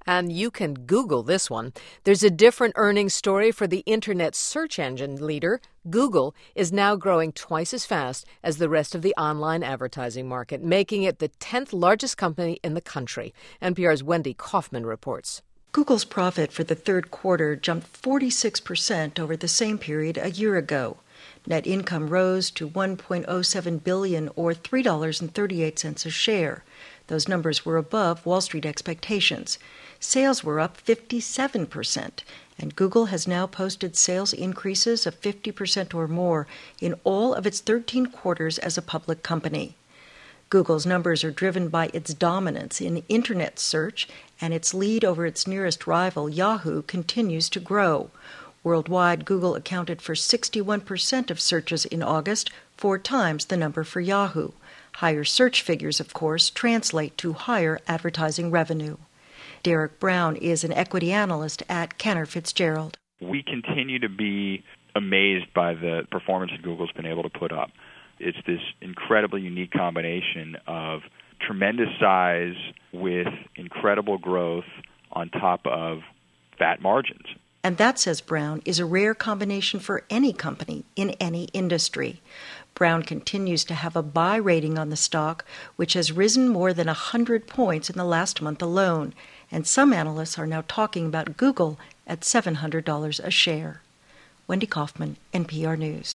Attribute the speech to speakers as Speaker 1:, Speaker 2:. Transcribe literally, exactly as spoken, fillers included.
Speaker 1: And you can Google this one. There's a different earnings story for the internet search engine leader. Google is now growing twice as fast as the rest of the online advertising market, making it the tenth largest company in the country. N P R's Wendy Kaufman reports.
Speaker 2: Google's profit for the third quarter jumped forty-six percent over the same period a year ago. Net income rose to one point oh seven billion dollars or three dollars and thirty-eight cents a share. Those numbers were above Wall Street expectations. Sales were up fifty-seven percent, and Google has now posted sales increases of fifty percent or more in all of its thirteen quarters as a public company. Google's numbers are driven by its dominance in internet search, and its lead over its nearest rival, Yahoo, continues to grow. Worldwide, Google accounted for sixty-one percent of searches in August, four times the number for Yahoo. Higher search figures, of course, translate to higher advertising revenue. Derek Brown is an equity analyst at Cantor Fitzgerald.
Speaker 3: We continue to be amazed by the performance that Google's been able to put up. It's this incredibly unique combination of tremendous size with incredible growth on top of fat margins.
Speaker 2: And that, says Brown, is a rare combination for any company in any industry. Brown continues to have a buy rating on the stock, which has risen more than one hundred points in the last month alone, and some analysts are now talking about Google at seven hundred dollars a share. Wendy Kaufman, N P R News.